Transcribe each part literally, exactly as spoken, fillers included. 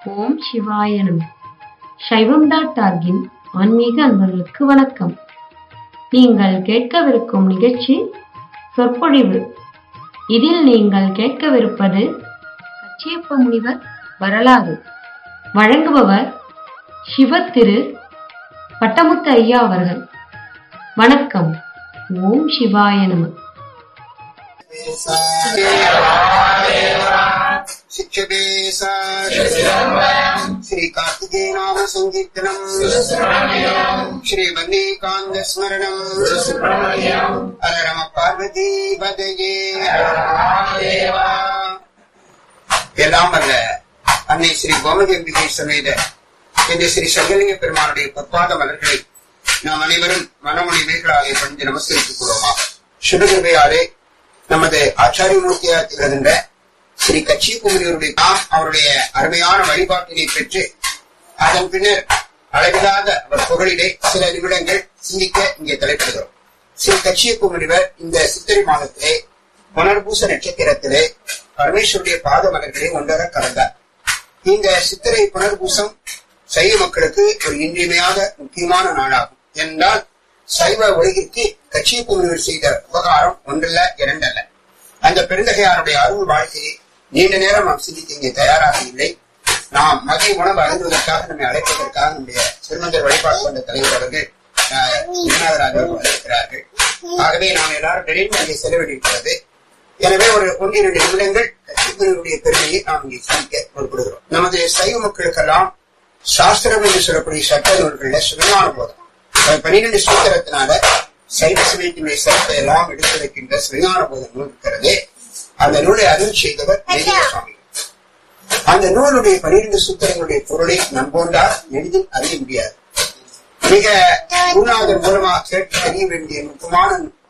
ஓம் சிவாய நம. சைவம் டாட் ஆர்கின் ஆன்மீக அன்பர்களுக்கு வணக்கம். நீங்கள் கேட்கவிருக்கும் நிகழ்ச்சி சொற்பொழிவு. இதில் நீங்கள் கேட்கவிருப்பது கச்சியப்ப முனிவர் வரலாறு. வழங்குபவர் சிவ திரு பட்டமுத்து ஐயா அவர்கள். வணக்கம். ஓம் சிவாய நம. श्री कार्तिकेय नाम संकीर्तनम श्री वल्लीकांत स्मरणम हर रम पार्वती पदये. எல்லாம் அல்ல அன்னை ஸ்ரீ கோமதி அம்பிகை சமேத இந்த ஸ்ரீ சங்கலிங்க பெருமானுடைய பொற்பாத மலர்களை நாம் அனைவரும் மனமொழி மேகலாலே பணிந்து நமஸ்கரித்துக் கொள்வோமா. சுபகிருபையாலே நமது ஆச்சாரியமூர்த்தியாக திகழ்கின்ற ஸ்ரீ கச்சியப்ப முனிவருடைய நாம் அவருடைய அருமையான வழிபாட்டினை பெற்று அதன் பின்னர் அளவில்லாத அவர் புகழிலே சில நிமிடங்கள் சிந்திக்க இங்கே தலைப்படுகிறோம். ஸ்ரீ கச்சியப்ப முனிவர் இந்த சித்திரை மாதத்திலே புனர்பூச நட்சத்திரத்திலே பரமேஸ்வருடைய பாத மலர்களை ஒன்றர கலந்தார். இந்த சித்திரை புனர்பூசம் சைவ மக்களுக்கு ஒரு இன்றியமையாத முக்கியமான நாளாகும். என்றால் சைவ உலகிற்கு கச்சியப்ப முனிவர் செய்த உபகாரம் ஒன்றல்ல இரண்டல்ல. அந்த பெருந்தகையாருடைய அருள் வாழ்க்கையை நீண்ட நேரம் நாம் சிந்திக்க இங்கே தயாராக இல்லை. நாம் மதிய உணவு அருந்துவதற்காக நம்மை அழைப்பதற்காக நம்முடைய சிறுமந்தர் வழிபாடு கொண்ட தலைவர் அவர்கள் விநாதராஜ் அவர்கள் வந்திருக்கிறார்கள். ஆகவே நாம் எல்லாரும் நிறைவு அங்கே செலவிட்டிருக்கிறது. எனவே ஒரு ஒன்றிரண்டு நிமிடங்கள் கச்சியப்பனுடைய பெருமையை நாம் இங்கே சிந்திக்க முற்படுகிறோம். நமது சைவ மக்களுக்கெல்லாம் சாஸ்திரம் என்று சொல்லக்கூடிய சட்ட நூல்கள்ல சுகமான போதும் பனிரெண்டு சூத்திரத்தினால சைவ சமயத்தினுடைய சிறப்பை எல்லாம் எடுத்துரைக்கின்ற சிவஞான போத நூல் இருக்கிறதே. அந்த நூலை அருள் செய்தவர் சுவாமி. அந்த நூலுடைய பனிரெண்டு சூத்திரங்களுடைய பொருளை நம்போன்றால் எளிதில் அறிய முடியாது. மிக குருநாதர் மூலமாக கேட்டு தெரிய வேண்டிய முக்கியமான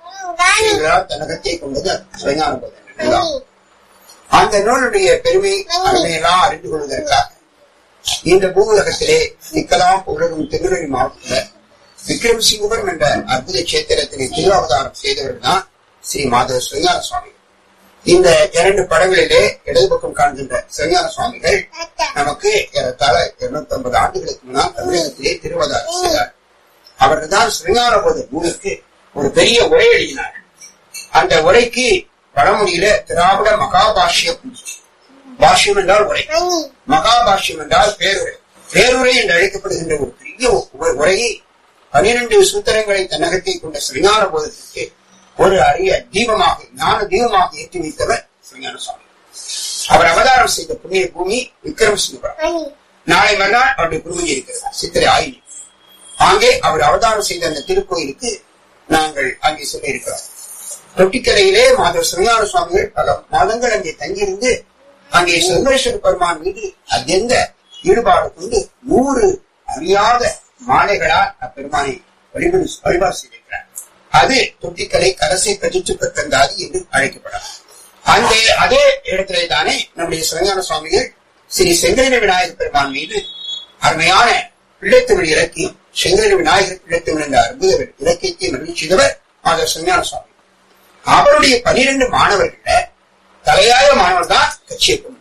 தன்னகத்தை கொண்டது சிவஞான போதம். அந்த நூலுடைய பெருமை அருமையெல்லாம் அறிந்து கொள்வதற்காக இந்த பூவுலகத்திலே நிக்கலாம் உலகம் திருநெல்வேலி மாவட்டத்தில் விக்ரமசிங்கபுரம் என்ற அற்புத கஷேத்திரத்தினை திருவாவதாரம் செய்தவர் தான் ஸ்ரீ மாதவ சிவஞான சுவாமி. இந்த இரண்டு படங்களிலே இடது பக்கம் காண்கின்ற சிவஞான சுவாமிகள் நமக்கு ஏறத்தாழ இருநூத்தி ஐம்பது ஆண்டுகளுக்கு முன்னால் தமிழகத்திலே திருவாவதாரம் செய்தார். அவர்கள் தான் சிவஞான போத நூலுக்கு ஒரு பெரிய உரை எழுதினார். அந்த உரைக்கு வடமொழியில திராவிட மகாபாஷ்யம், பாஷ்யம் என்றால் உரை, மகாபாஷ்யம் என்றால் பேருரை. பேருரை என்று அழைக்கப்படுகின்ற ஒரு பெரிய உரையை பனிரெண்டு சூத்திரங்களை தன்னகத்தை கொண்ட சிவஞான போதத்திற்கு ஒரு அரிய தீபமாக ஞான தீபமாக ஏற்றி வைத்தவர் சிவஞான சுவாமி. அவர் அவதாரம் செய்த புண்ணிய பூமி விக்ரமசிங்கபுரம். நாளை மறுநாள் அவருடைய குருமதி இருக்கிறது சித்திரை ஆயினி. அங்கே அவர் அவதாரம் செய்த அந்த திருக்கோயிலுக்கு நாங்கள் அங்கே சொல்ல இருக்கிறோம். தொட்டிக்கரையிலே மாதவ சிவஞான சுவாமிகள் பல மாதங்கள் அங்கே தங்கியிருந்து அங்கே சுந்தரேஸ்வர பெருமான் மீது அத்தியந்த ஈடுபாடு கொண்டு நூறு அறியாத மாலைகளால் அப்பெருமானை வழிபாடு வழிபாடு செய்திருக்கிறார். அது தொட்டிக்கலை கரசை பிரதிச்சு பெற்றங்காதி என்று அழைக்கப்படும். அந்த அதே இடத்திலே தானே நம்முடைய சிவஞான சுவாமிகள் ஸ்ரீ செங்கலின விநாயகர் பெருமான் மீது அருமையான பிள்ளைத்தமிழ் இலக்கியம் செங்கலின விநாயகர் பிள்ளைத்தமிழ் என்ற அற்புத இலக்கியத்தை மகிழ்ச்சியவர் மாதவ சிவஞான சுவாமி. அவருடைய பனிரெண்டு மாணவர்கள தலையாய மாணவர் தான் கச்சியப்ப.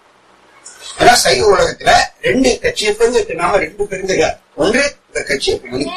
ஏன்னா சைவ உலகத்துல ரெண்டு கச்சியப்பங்க நாம ரெண்டு பெருந்தகார். ஒன்று இந்த கச்சியப்ப முனி,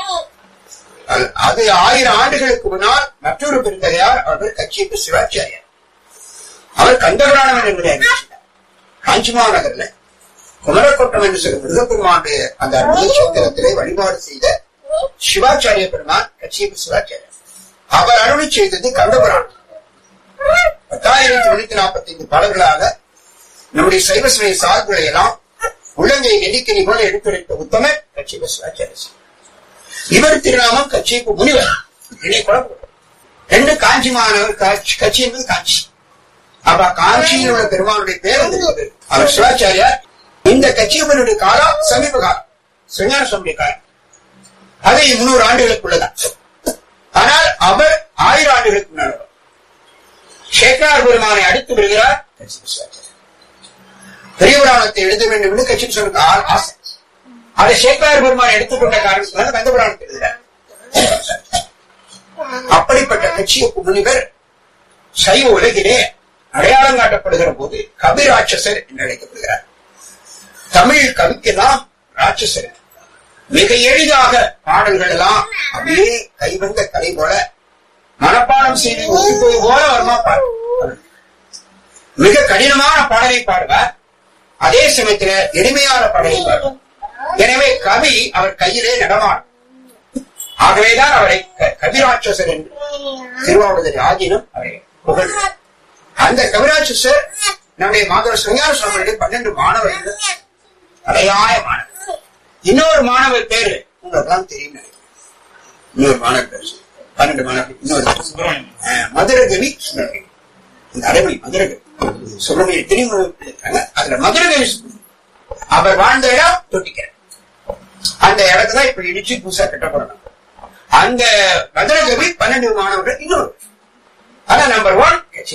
அது ஆயிரம் ஆண்டுகளுக்கு முன்னால் மற்றொரு பெருந்தகையார் அவர்கள் கச்சியப்ப சிவாச்சாரியார். அவர் கந்தபுராணம் என்பதை அறிவித்தார். காஞ்சிமா நகர்ல குமரக்கோட்டம் என்று சொல்லும் மிருகப்பெருமானுடைய அந்த அற்புத கஷேத்திரத்திலே வழிபாடு செய்த சிவாச்சாரிய பெருமான் கச்சியப்ப சிவாச்சாரியார். அவர் அருளி செய்தது கந்தபுராணம். பத்தாயிரத்தி முன்னூத்தி நாற்பத்தி ஐந்து பாடல்களாக நம்முடைய சைவ சமய சார்புகளை எல்லாம் உள்ளங்கை நெடிக்கணி போல எடுத்துரைத்த உத்தமர் கச்சியப்ப சிவாச்சாரிய. இவர் திருநாமம் கச்சியப்ப முனிவர். இணை குழப்பம். ரெண்டு காஞ்சி மாணவர், கட்சி என்பது காஞ்சி. அப்ப காஞ்சியில் உள்ள பெருமானுடைய பேர் வந்து அவர் சிவாச்சாரியார். இந்த கச்சியப்பனுடைய காலம் சமீப காலம், சிவஞான சுவாமியுடைய காலம். அது முன்னூறு ஆண்டுகளுக்குள்ளதான். ஆனால் அவர் ஆயிரம் ஆண்டுகளுக்கு முன்னாள் சேக்கரார் பெருமானை அடுத்து வருகிறார். பெரிய புராணத்தை எழுத வேண்டும் என்று கட்சி சொல்லுக்கு ஆசை. அதை சேக்கரார் பெருமானை எடுத்துக்கொண்ட காரணத்தினால கந்த புராணத்தை எழுதுகிறார். அப்படிப்பட்ட கச்சியப்ப முனிவர் சைவ உலகிலே அடையாளம் காட்டப்படுகிற போது கபிராட்சசர் என்று அழைக்கப்படுகிறார். தமிழ் கவிக்கெல்லாம் ராட்சசர். மிக எளிதாக பாடல்கள் எல்லாம் அப்படியே கைவந்த கலை போல மனப்பாடம் செய்து ஒப்பிப்பது போல வருமா பாடு. மிக கடினமான பாடலை பாடுவார், அதே சமயத்துல எளிமையான பாடலை பாடுவார். எனவே கவி அவர் கையிலே நடமாடும். ஆகவேதான் அவரை கவிராட்சசர் என்று திருவாவூர் ஆதீனம் அவரை புகழ். அந்த கவிராட்சசர் நம்முடைய மாதவ சிவஞான சுவாமியுடைய பன்னெண்டு மாணவர்கள் தலையாய மாணவர். இன்னொரு மாணவர் பேரு உங்களுக்கு தெரியும் நினைக்கிறேன். இன்னொரு மாணவர் பேர் பன்னெண்டு மாணவர்கள். இன்னொரு மதுரகவி சுப்பிரமணியம். இந்த அடைமொழி மதுரகவி சுப்பிரமணியம் தெரியும். அதுல மதுரகவி அவர் வாழ்ந்த இடம் தொட்டிக்கிறேன். அந்த இடத்துல இப்ப இடிச்சு புதுசா கட்டப்படணும். அந்த மதுரகவி பன்னெண்டு மாணவர்கள் இன்னொரு. ஆனா நம்பர் ஒன் கட்சி.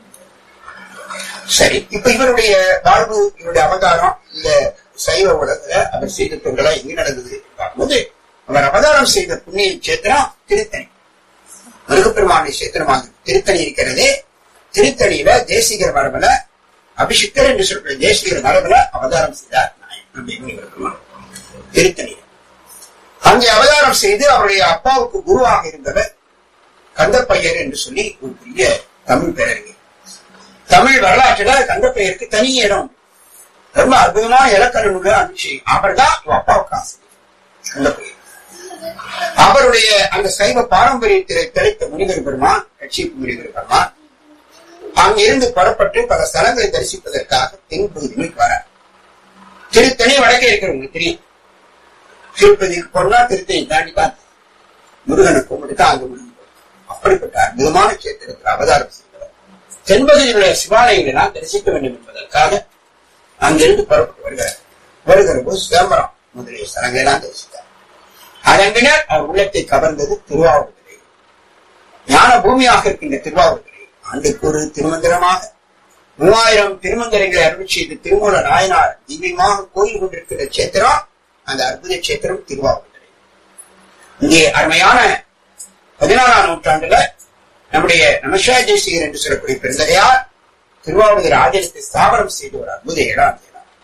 சரி, இப்ப இவருடைய வாழ்வு, இவருடைய அவதாரம் இந்த சைவ உலகத்துல அவர் செய்த தொண்டலா எங்க நடந்தது பார்க்கும்போது, அவர் அவதாரம் செய்த புண்ணிய சேத்திரம் திருத்தணி. முருகப்பெருமானுடைய சேத்திரமாக திருத்தணி இருக்கிறதே. திருத்தணியில தேசிகர் மரபுல அபிஷிக்தர் என்று சொல்ற தேசிகர் மரபுல அவதாரம் செய்தார் திருத்தணியில. அங்கே அவதாரம் செய்து அவருடைய அப்பாவுக்கு குருவாக இருந்தவர் கந்தப்பையர் என்று சொல்லி ஒரு பெரிய தமிழ் பேரறிஞர். தமிழ் வரலாற்றுல கந்தப்பையருக்கு தனி இடம், ரொம்ப அற்புதமான இலக்கணங்கள் அனுப்பிச்சு. அவர் தான் அப்பாவுக்கு ஆசை கந்தப்பையர். அவருடைய அந்த சைவ பாரம்பரியத்திலே கிடைத்த முனிவர் பெருமான், கட்சி முனிவர் பெருமான் அங்கிருந்து புறப்பட்டு பல ஸ்தலங்களை தரிசிப்பதற்காக தென்பகுதிகளுக்கு வர. திருத்தணி வடக்கே இருக்கிறவங்களுக்கு தெரியும். திருப்பதிக்கு போனா திருத்தணி தாண்டி தான் முருகனை கும்பிட்டு தான் அங்கு முருகன். அப்படிப்பட்ட அற்புதமான சேத்திரத்தில் அவதாரம் செய்தவர். தென்பகுதியிலுள்ள சிவாலயங்களை எல்லாம் தரிசிக்க வேண்டும் என்பதற்காக அங்கிருந்து புறப்பட்டு வருகிறார். வருகிற போது சிதம்பரம் முதலிய ஸ்தலங்களை எல்லாம் தரிசித்தார். அதன்பின்னர் அவர் உள்ளத்தை கவர்ந்தது திருவாவூர். ஞான பூமியாக இருக்கின்ற திருவாவூர் ஆண்டுக்கு ஒரு திருமந்திரமாக மூவாயிரம் திருமந்திரங்களை அருள் செய்து திருமூல நாயனார் திவ்யமாக கோயில் கொண்டிருக்கின்ற சேத்திரம் அந்த அற்புத சேத்திரம் திருவாவூர். இங்கே அருமையான பதினாறாம் நூற்றாண்டுல நம்முடைய நமசிவாய தேசிகர் என்று சொல்லக்கூடிய பெருந்தகையார் திருவாவூர் ஆதீனத்தை ஸ்தாபனம் செய்த ஒரு அற்புத இடம்.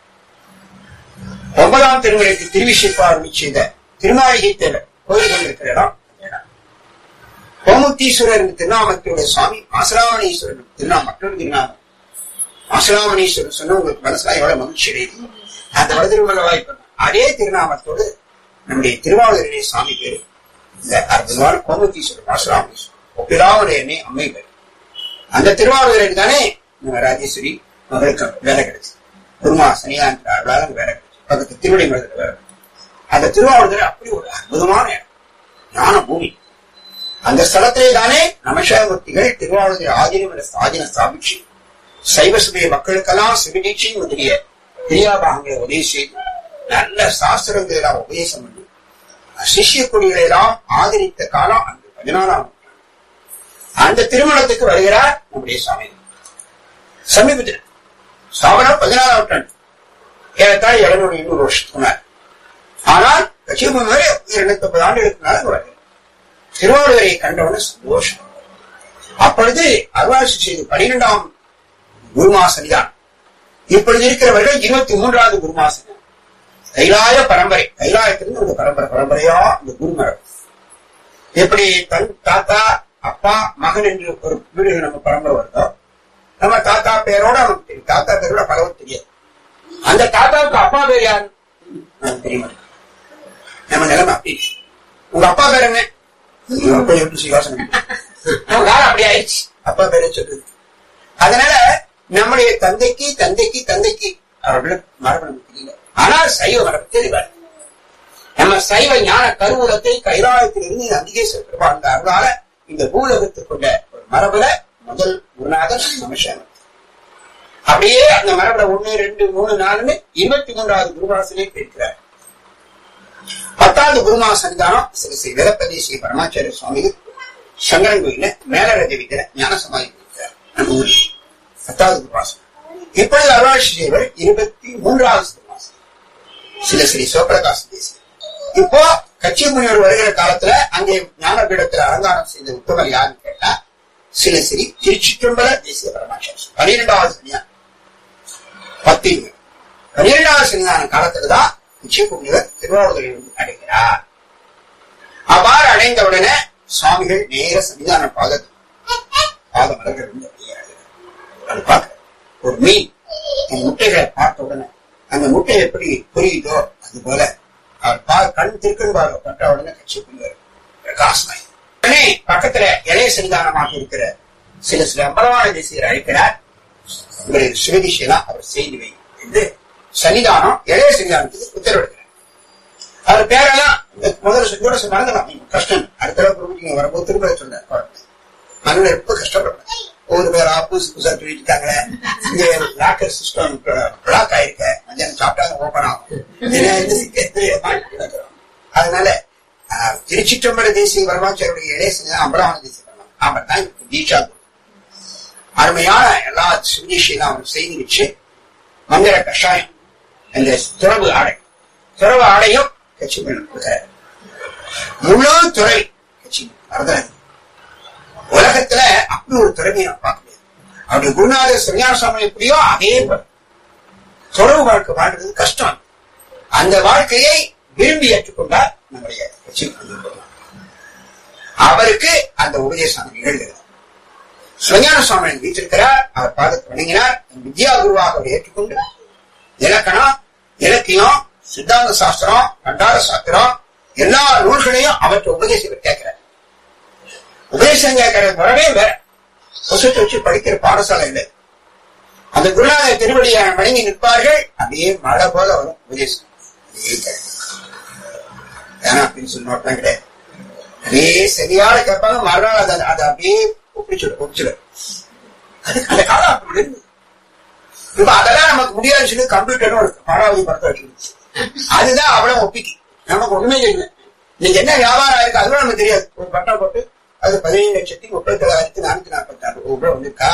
ஒன்பதாம் திருமுறைக்கு திருவிசிப்பா அருள் செய்த திருமாளிகை கோயில் கொண்டிருக்கிற இடம். கோமுத்தீஸ்வரர் திருநாமத்தினுடைய சுவாமி ஆசலாமணீஸ்வரர் திருநாம மற்றொரு திருநாமம். ஆசலாமணீஸ்வரர் சொன்ன உங்களுக்கு மனசுல எவ்வளவு மகிழ்ச்சி அடையுது. அந்த வடதிருமல வாய்ப்பு அதே திருநாமத்தோடு நம்முடைய திருவாவூரிலே சுவாமி பேரு இந்த அற்புதமான கோமுத்தீஸ்வரர் ஆசலாமணீஸ்வரர் ஒப்பிடாவுடைய அம்மை பேரு. அந்த திருவாவூரில் தானே ராஜேஸ்வரி மகளுக்கு வேலை கிடைச்சு, குருமா சனியான் வேலை கிடைச்சு, பக்கத்து திருவடி மலத்தில் வேலை. அந்த திருவாவூர் அப்படி ஒரு அற்புதமான ஞான பூமி. அந்த ஸ்தலத்திலே தானே நமசிவாயமூர்த்திகள் திருவாவூர் ஆதீனம் என்ற ஆதீன ஸ்தாபிச்சு சைவ சமய மக்களுக்கெல்லாம் சிவநீட்சி முதலிய கிரியாபாகங்களை உதவி செய்து நல்ல சாஸ்திரங்களை எல்லாம் உபதேசம் பண்ணி சிஷ்ய கொடிகளை எல்லாம் ஆதரித்த காலம் அந்த பதினாறாம் நூற்றாண்டு. அந்த திருமணத்துக்கு வருகிறார் நம்முடைய சுவாமி. சமீபத்தில் ஸ்தாபனம் பதினாறாம் நூற்றாண்டு, ஏறத்தாழ எழுநூறு எண்ணூறு வருஷத்துக்கு மேல். ஆனால் லட்சுமி இருநூத்தி ஐம்பது ஆண்டுகளுக்கு மேல வருகிறார். திருவாவூரை கண்டவுடன் சந்தோஷம். அப்பொழுது அருளாட்சி செய்து பனிரெண்டாம் குருமாசனிதான். இப்பொழுது இருக்கிறவர்கள் இருபத்தி மூன்றாவது குருமாசனி. கைலாய பரம்பரை, கைலாயத்திலிருந்து ஒரு பரம்பரை பரம்பரையா இந்த குருமரம். எப்படி தன் தாத்தா அப்பா மகன் என்று ஒரு வீடு நம்ம பரம்பரை வருதோ, நம்ம தாத்தா பேரோட நமக்கு தெரியும். தாத்தா பேரோட பலவும் தெரியாது. அந்த தாத்தாவுக்கு அப்பா பேர் யாரு நமக்கு தெரியுமா? நம்ம நிலைமை அப்படி. உங்க அப்பா பேர் என்ன? அப்படி ஆயிடுச்சு. அப்பா பேர சொல்றது. அதனால நம்முடைய தந்தைக்கு தந்தைக்கு தந்தைக்கு அவர்களுக்கு மரபு தெரியல. ஆனால் சைவ மரபு தெரிவார். நம்ம சைவ ஞான கருவூலத்தை கைலாயத்திலிருந்து அதிகேஸ்வர பெருமாள் அந்த அருளால இந்த பூலகத்துக்கு கொண்ட ஒரு மரபுல முதல் குருநாதர் நமசிவாய. அப்படியே அந்த மரபுல ஒண்ணு ரெண்டு மூணு நாலுன்னு இருபத்தி மூன்றாவது குருவாசலே இருக்கிறார். பத்தாவது குருமா சன்னிதானம் ஸ்ரீ ஸ்ரீ வீரப்பதி ஸ்ரீ பரமாச்சாரிய சுவாமிகள் சங்கரன் கோயில மேலரஜ வித்திர ஞான சமாதி நம்ம ஊரில் பத்தாவது குருவாசம். இப்பொழுது அருளாட்சி செய்வர் இருபத்தி மூன்றாவது குருவாசம் சில ஸ்ரீ சிவபிரகாச தேசிய. இப்போ கட்சி முனிவர் வருகிற காலத்துல அங்கே ஞான பீடத்தில் அலங்காரம் செய்த உத்தமர் யாருன்னு கேட்டா சில ஸ்ரீ திருச்சிற்றம்பல தேசிய பரமாச்சாரிய பனிரெண்டாவது சனியா பத்து பன்னிரெண்டாவது சன்னிதான காலத்துலதான் கச்சியப்ப திருவாவூரை அடைகிறார். அவ்வாறு அடைந்தவுடனே சுவாமிகள் நேர சன்னிதான பாத பாத மலர்கள் அது பார்க்க ஒரு மீன் அந்த முட்டைகளை பார்த்த உடனே அந்த முட்டை எப்படி புரியுதோ அது போல அவர் கண் திருக்கண் பார்வை பட்ட உடனே கச்சியப்ப பிரகாசமாய் உடனே பக்கத்துல இளைய சன்னிதானமாக இருக்கிற சில சில அம்பலவான தேசியர் அழைக்கிறார். உங்களுடைய சுவதிஷெல்லாம் அவர் செய்து வை என்று சன்னிதானம் இளைய சன்னிதானத்துக்கு உத்தரவிடுகிறார். அவர் பேரெல்லாம் முதல்ல கூட மறந்துடலாம், கஷ்டம். அடுத்த தடவை வரும்போது திரும்ப சொன்னார், மனதில் ரொம்ப கஷ்டப்படுறேன். ஒவ்வொரு பேர் ஆப்பூஸ் புதுசா சொல்லிட்டாங்களே, இங்க லாக்கர் சிஸ்டம் பிளாக் ஆயிருக்க, மத்தியானம் சாப்பிட்டாங்க ஓபன் ஆகும். அதனால திருச்சிற்றம்பல தேசிய வரமாச்சாரியுடைய இளைய சன்னிதானம் அம்பலவான தேசிய வரலாம். அவர் தான் தீட்சா குரு. அருமையான எல்லா சுவிசேஷம் அவர் செய்து வச்சு மந்திர கஷாயம் என்ற துறவு ஆடை துறவு ஆடையும் கட்சி முழு துறை கட்சி வரதாது. உலகத்துல அப்படி ஒரு துறைமையை நான் பார்க்க முடியாது. அப்படி குருநாதர் சிவஞான சுவாமி எப்படியோ அதே துறவு வாழ்க்கை வாழ்றது கஷ்டம். அந்த வாழ்க்கையை விரும்பி ஏற்றுக்கொண்டால் நம்முடைய கட்சி அவருக்கு அந்த உபதேசம் நிகழ்கிறது. சிவஞான சுவாமி வீட்டிருக்கிறார், அவர் பாதத்தை வணங்கினார், வித்யா குருவாக அவர் ஏற்றுக்கொண்டு இலக்கணம் இலக்கியம் சித்தாந்த சாஸ்திரம் கண்டார சாஸ்திரம் எல்லா நூல்களையும் அவற்றை உபதேசம் கேட்கிறார். உபதேசம் கேட்கிற முறவே வேற. புசத்தை வச்சு படிக்கிற பாடசாலை இல்லை. அந்த குருநாதர் திருவடியை வணங்கி நிற்பார்கள், அப்படியே மழை போல வரும் உபதேசம். ஏன்னா அப்படின்னு சொல்லி நோட்டம் கிடையாது. அதே சரியான கேட்பாங்க, மறுநாள் அதை அதை அப்படியே ஒப்பிச்சுடும் ஒப்பிச்சுடும். அதுக்கு அந்த காலம் அப்படி இருந்து இப்ப அதெல்லாம் நமக்கு முடியாது சொல்லி கம்ப்யூட்டரும் ஒரு பாடாவதி படத்தை வச்சு அதுதான் அவ்வளவு ஒப்பிக்கு. நமக்கு ஒண்ணுமே தெரியல. நீங்க என்ன வியாபாரம் இருக்கு அதுவும் நமக்கு தெரியாது. ஒரு பட்டம் போட்டு அது பதினேழு லட்சத்தி முப்பத்தி ஏழாயிரத்தி நானூத்தி நாற்பத்தி ஆறு ரூபாய் வந்துருக்கா.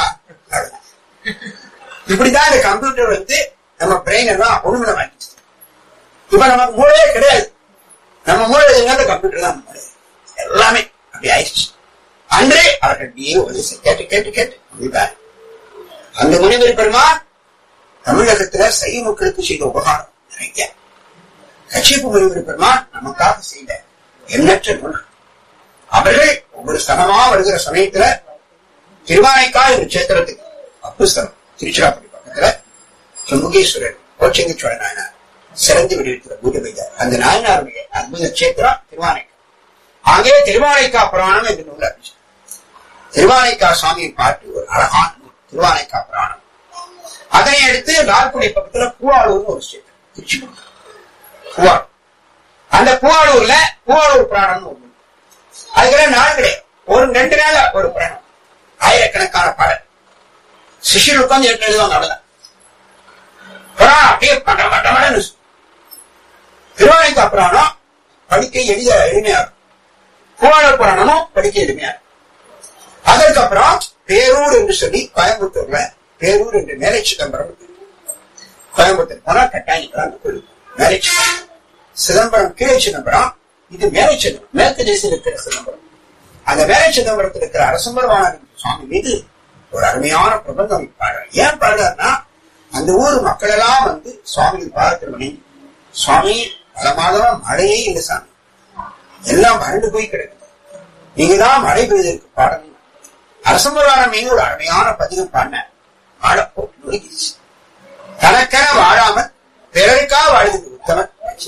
இப்படிதான் இந்த கம்ப்யூட்டர் வந்து நம்ம பிரெயின் எல்லாம் ஒழுங்குல வாங்கிச்சு. இப்ப நமக்கு மூளையே கிடையாது. நம்ம மூளை எங்க கம்ப்யூட்டர் தான் மூளை. எல்லாமே அப்படி ஆயிடுச்சு. அன்றே அவர்கள் கேட்டு கேட்டு கேட்டு முடிவார். அந்த முனிவர் பெருமான் தமிழகத்துல சைவ மக்களுக்கு செய்த உபகாரம் நிறைய. கச்சியப்ப முனிவர் பெருமான் நமக்காக செய்த எண்ணற்ற நூல். அவர்கள் ஒவ்வொரு ஸ்தலமா வருகிற சமயத்துல திருவானைக்கா என்ற சேத்திரத்துக்கு அப்பு ஸ்தலம் திருச்சிராப்பள்ளி பக்கத்துல சுமுகேஸ்வரர் கோச்சங்க சோழ நாயனார் சிறந்து வெளியிட்ட பூஜை வைத்தார். அந்த நாயனாருடைய அற்புத சேத்திரம் திருவானைக்கா. ஆகவே திருவானைக்கா புராணம் என்று நூல் அறிவிச்சார். திருவானைக்கா சுவாமியை பாட்டு ஒரு அழகான நூல் திருவானைக்கா புராணம். அதனை அடுத்து லால்குடி பக்கத்துல பூவாளூர்னு ஒரு ஸ்டேட் திருச்சி பூவாளூர். அந்த பூவாளூர்ல பூவாளூர் புராணம்னு ஒரு நூல். அதுக்கெல்லாம் நாள் கிடையாது, ஒரு ரெண்டு நாள் ஒரு புராணம், ஆயிரக்கணக்கான பாடல். சிஷியர் உட்கார்ந்து எட்டு எழுதுவாங்க. அவ்வளவுதான் புராணம். அப்படியே பட்ட பட்டமான திருவானைக்கா புராணம் படிக்க எளித எளிமையா இருக்கும். பூவாளூர் புராணமும் படிக்க எளிமையா இருக்கும். அதற்கப்புறம் பேரூர் என்று சொல்லி கோயம்புத்தூர்ல பேரூர் என்று மேலை சிதம்பரம் கோயம்புத்தூர் போனா கட்டாயம் கோயில் மேலை சிதம்பரம். சிதம்பரம் கீழே சிதம்பரம், இது மேலை சிதம்பரம், மேற்கு தேசத்தில் இருக்கிற சிதம்பரம். அந்த மேலை சிதம்பரத்தில் இருக்கிற அரசம்பரவான சுவாமி மீது ஒரு அருமையான பிரபந்தம் பாடுறார். ஏன் பாடுறாருன்னா அந்த ஊர் மக்கள் எல்லாம் வந்து சுவாமி பாதத்தில் வணங்கி, சுவாமி பல மாதம் மழையே இல்லை சாமி, எல்லாம் வறண்டு போய் கிடக்குது, நீங்கதான் மழை பெய்ததற்கு பாடணும். அரசம்பரவான மீது ஒரு அருமையான பதிகம் பாடின வாழ போட்டு நொறுக்கிடுச்சு. தனக்கென வாழாமல் பிறருக்காக வாழ்கிறது உத்தமன்.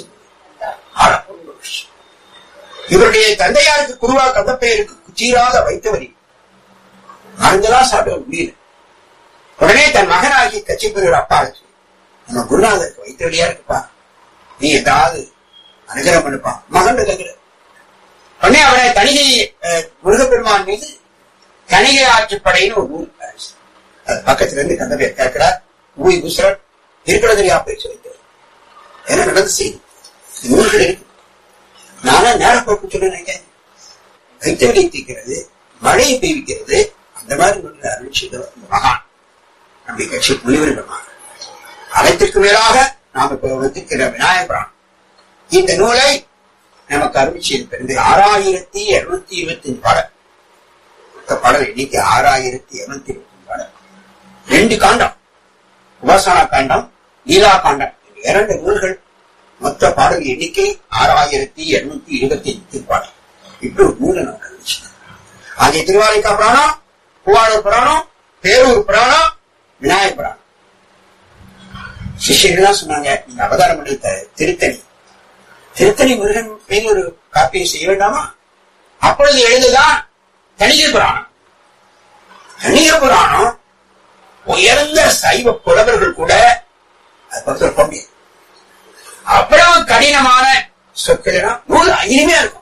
இவருடைய தந்தையாருக்கு குருவா கந்தப்பெயருக்கு குச்சீராக வைத்தவரி மருந்தெல்லாம் சாப்பிட முடியல. உடனே தன் மகனாகி கட்சி பெறுகிற அப்பா நம்ம குருநாதருக்கு வைத்தவரியா இருக்குப்பா, நீ ஏதாவது அனுகிரகம் பண்ணுப்பா மகன் கேட்கிற. உடனே அவனை தணிகை முருகப்பெருமான் மீது கணிகை ஆட்சிப்படைன்னு ஒரு ஊர் அது பக்கத்துல இருந்து கந்தப்பெயர் கேட்கிறார். ஊய் குசரன் இருக்கிறதா பேச்சு வைத்தார். என்ன நடந்து செய்து நூல்கள் இருக்கு. நானா நேரப்போக்கு சொல்லுறேன். கைத்தவரை தீக்கிறது, மழையை பெய்விக்கிறது, அந்த மாதிரி நூல்களை அருள் செய்தவர் மகான் அப்படி கட்சி முனிவர்கள். அனைத்திற்கு மேலாக நாம் இப்ப வந்திருக்கிற விநாயகபுராணம் இந்த நூலை நமக்கு அருள் செய்திருக்கிறது. ஆறாயிரத்தி இருநூத்தி இருபத்தி அஞ்சு பாடல். பாடல் இன்னைக்கு ஆறாயிரத்தி இருநூத்தி இருபத்தி அஞ்சு பாடல். ரெண்டு காண்டம், உபாசனா காண்டம், லீலா காண்டம் இரண்டு நூல்கள். மொத்த பாடல் எண்ணிக்கை ஆறாயிரத்தி இருநூத்தி இருபத்தி அஞ்சு திருப்பாடல். இப்படி ஒரு நூலை நம்ம கண்டுபிடிச்சோம். ஆகிய திருவானைக்கா புராணம், பூவாளூர் புராணம், பேரூர் புராணம், விநாயகர் புராணம். சிஷ்யர்கள்லாம் சொன்னாங்க, நீங்க அவதாரம் பண்ணி திருத்தணி திருத்தணி முருகன் மீது ஒரு காப்பியை செய்ய வேண்டாமா? அப்பொழுது எழுதுதான் தணிகை புராணம். தணிகை புராணம் உயர்ந்த சைவ புலவர்கள் கூட அது பக்கத்தில் போக முடியாது. அவ்வளவு கடினமான சொற்கள் நூல் இனிமையா இருக்கும்.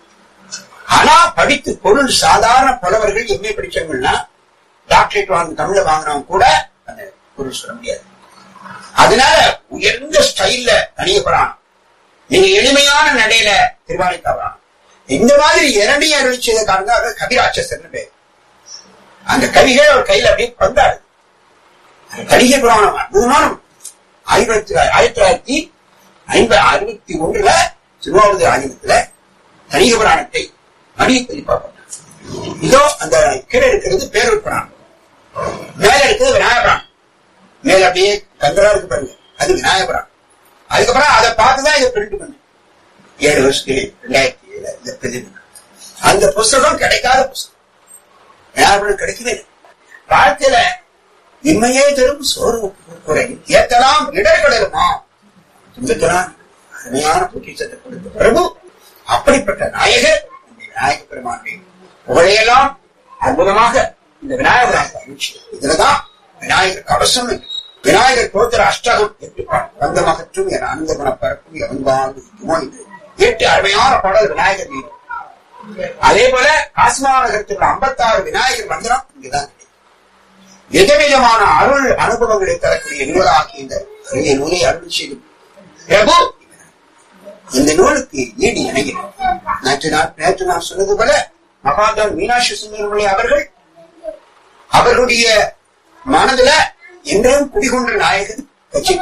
ஆனா படித்து பொருள் சாதாரண புலவர்கள் எம்ஏ படிச்சவங்கன்னா டாக்டரேட் வாங்க தமிழ வாங்கினவங்க கூட அந்த பொருள் சொல்ல முடியாது. அதனால உயர்ந்த ஸ்டைல்ல தணிகை புராணம், நீங்க எளிமையான நடையில திருவானைக்கா புராணம். இந்த மாதிரி இரண்டையும் அருள் செய்த காரணம் கவிராட்சசர்னு பேர். அந்த கவிகள் அவர் கையில அப்படியே பந்தாடு. தணிகை புராணம் அற்புதமான ஆயிரத்தி ஆயிரத்தி தொள்ளாயிரத்தி ஐம்பது அறுபத்தி ஒன்றுல திருவாவூர் ஆகியத்துல தணிகை புராணத்தை மணிய பதிப்பா பண்ணார். இதோ அந்த கீழே இருக்கிறது பேரூர் புராணம், மேல இருக்கிறது விநாயகர் புராணம். மேல அப்படியே கந்தரா இருக்கு பாருங்க, அது விநாயகர் புராணம். அதுக்கப்புறம் அதை பார்த்துதான் இதை பிரிண்ட் பண்ண ஏழு வருஷத்துக்கு ரெண்டாயிரத்தி ஏழு இந்த பிரதி. அந்த புஸ்தகம் கிடைக்காத புஸ்தகம், விநாயகர் கிடைக்கவே இல்லை. வாழ்க்கையில இன்மையே தரும் சோறு குறை ஏத்தலாம் இடர்களமா துன்பத்தலாம் அருமையான பொக்கிஷத்தை கொடுத்த பிரபு. அப்படிப்பட்ட நாயகர் விநாயக பெருமானை புகழையெல்லாம் அற்புதமாக இந்த விநாயகர் இதுலதான் விநாயகர் கவசம், விநாயகர் தோத்திர அஷ்டகம் எட்டு பாடல் வந்தமகற்றும் என அனந்த குணப்பரப்பும் எவன்பாங்குமோ என்று எட்டு அருமையான பாடல் விநாயகர் மீது. அதே போல காசிமாநகரத்தில் ஐம்பத்தி ஆறு விநாயகர் மந்திரம் இங்குதான் விதவிதமான அருள் அனுபவங்களை தரக்கூடிய நூலாகிய இந்த அரிய நூலை அருள் செய்து பிரபு இந்த நூலுக்கு ஈடு இணைகிறேன். நேற்று நான் நேற்று நான் சொன்னது போல மகாதான் மீனாட்சி சுந்தரமணி அவர்கள் அவர்களுடைய மனதுல என்றும் குடிகொன்ற நாயகன் கட்சி.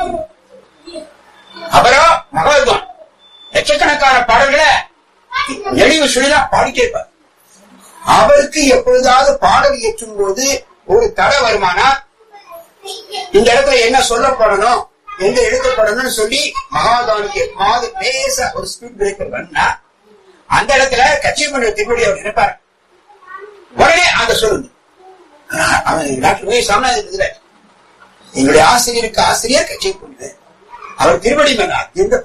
அவரோ மகாத்தான் லட்சக்கணக்கான பாடல்களை நெளிவு சுழிலா பாடிட்டே இருப்பார். அவருக்கு எப்பொழுதாவது பாடல் இயற்றும் போது ஒரு தடை வருமானா இந்த இடத்துல என்ன சொல்லப்படணும், எங்க எழுதப்படணும்னு சொல்லி மகாதானுக்கு மாது பேச ஒரு ஸ்பீட் பிரேக்கர் பண்ணா அந்த இடத்துல கட்சி பண்ண திருப்பதி அவர் நினைப்பார். உடனே அந்த சொல்லுங்க அவன் டாக்டர் சாமிநாத எங்களுடைய ஆசிரியருக்கு ஆசிரியர் கட்சி கொண்டு அவர் திருப்பதி மன்னர்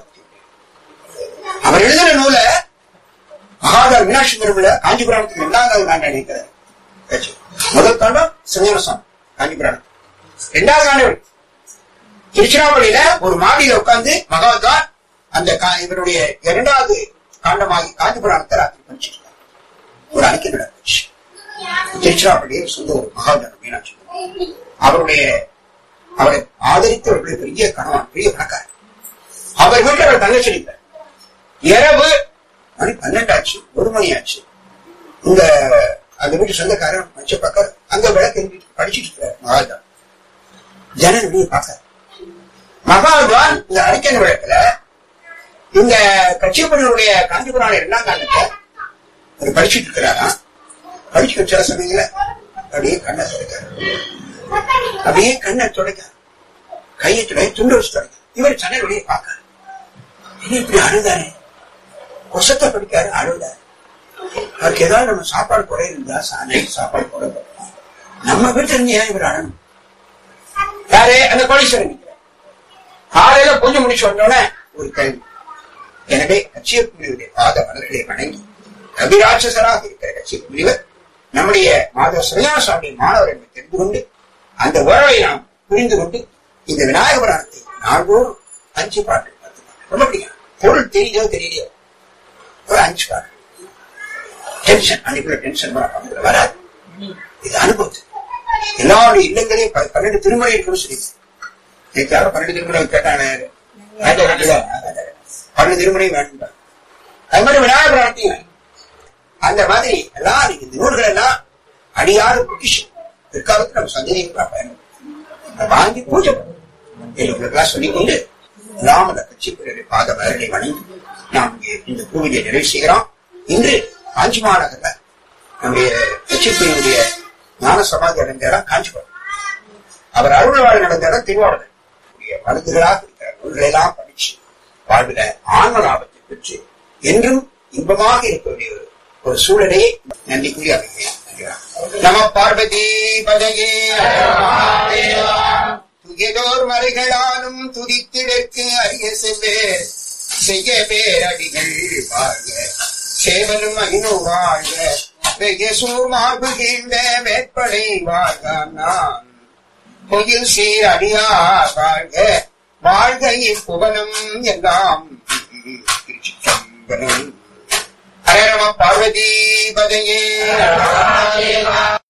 அவர் எழுதின நூலை மகாதார் மீனாட்சி திருவிழா காஞ்சிபுராணத்துக்கு இரண்டாவது நான் நினைக்கிறேன். முதல் காண்டம் சிவஞானசாமி காஞ்சிபுராணம், இரண்டாவது காண்டம் திருச்சிராப்பள்ளியில ஒரு மாடியில உட்கார்ந்து மகாத்தான் அந்த இவருடைய இரண்டாவது காண்டமாகி காஞ்சிபுராணத்தை ராத்திரி படிச்சிருக்காங்க. ஒரு அறிக்கை நடந்துச்சு. திருச்சிராப்பள்ளியில் சொந்த ஒரு மகாத்தான் மீனாட்சி அவருடைய அவரை ஆதரித்தவர்களுடைய பெரிய கணவன், பெரிய பணக்காரர். அவர் வீட்டில் அவர் தங்கச்சி அடிப்பார். இரவு மணி பன்னெண்டாச்சு, ஒரு மணி ஆச்சு. இந்த அந்த வீட்டு சொந்தக்காரன் மச்ச பக்கம் அங்க விளக்கு படிச்சுட்டு இருக்கிறார் மகாத்தான். ஜன வெளியே பார்க்க மகாத்தான் இந்த அறிக்கை விளக்குல இந்த கட்சிப்படியுடைய காஞ்சிபுராண இரண்டாம் காலத்தை அவர் படிச்சுட்டு இருக்கிறாரா. படிச்சு வச்ச சமயங்கள அப்படியே கண்ணை துடைக்காரு, அப்படியே கண்ணை துடைக்க கையை துடை துண்டு வச்சு துடைக்க. இவர் ஜன வெளியே பார்க்க இப்படி அழுதாரு, கொசத்தை படிக்காரு, அழுதாரு. அவருக்கு ஏதாவது நம்ம சாப்பாடு குறை இருந்தா நைட் சாப்பாடு குறை நம்ம வீட்டுல இருந்து ஏன் இவர் அழணும்? யாரே அந்த கோடீஸ்வரன் காலையில பூஜை முடிச்சு வந்தோடனே ஒரு கேள்வி. எனவே கட்சிய புரிவுடைய பாத மலர்களை வணங்கி கவிராட்சசராக இருக்கிற கட்சிய புரிவர் நம்முடைய மாதவ சிவஞானசாமி மாணவர் என்று தெரிந்து கொண்டு அந்த உறவை நாம் புரிந்து கொண்டு இந்த விநாயக புராணத்தை நாள்தோறும் அஞ்சு பாட்டு ரொம்ப பிடிக்கும். பொருள் தெரியுதோ தெரியலையோ ஒரு அஞ்சு பாட்டு டென்ஷன் அன்னைக்குள்ள டென்ஷன் வராது. இது அனுபவத்து எல்லாருடைய இல்லங்களையும் பன்னெண்டு திருமுறை இருக்குன்னு சொல்லி யாரும் பன்னெண்டு திருமுறை கேட்டாங்க. பன்னெண்டு திருமுறை வேண்டாம். அது மாதிரி விநாயகர் புராணத்தையும் அந்த மாதிரி எல்லாம் இந்த நூல்கள் எல்லாம் அடியாத பொக்கிஷம் பிற்காலத்தில் நம்ம சந்தேகம் பயன்படுத்த வாங்கி பூஜை பண்ணுவோம் சொல்லிக்கொண்டு ராமத கட்சி பிறரை பாத மலர்களை வணங்கி நாம் இந்த பூஜையை நிறைவு செய்கிறோம். இன்று காஞ்சி மாநகர்ல நம்முடைய கட்சிப்பினுடைய ஞான சமாதி அடைந்த இடம் காஞ்சிபுரம், அவர் அருள்வாழ் நடந்த இடம் திருவாரூர். மருந்துகளாக இருக்கிறார். நூல்களெல்லாம் படிச்சு வாழ்வில ஆன்ம லாபத்தை பெற்று என்றும் இன்பமாக இருக்க வேண்டிய ஒரு சூழலே நன்றி கூறி அமைகிறேன். நம பார்வதி பதையே துகிதோர் மறைகளாலும் துதித்திடற்கு அரிய செவ்வே செய்ய பேரடிகள் வாழ்க சேவலும் ஐநோ வாழ்க வெயசூர் மார்பு கீழ்ந்த வேட்படை வாழ்க நான் பொயில் சீர் அடியார் வாழ்க வாழ்க இப்புவனம் எல்லாம் திருச்சிற்றம்பலம். ஹர நம பார்வதி பதையே.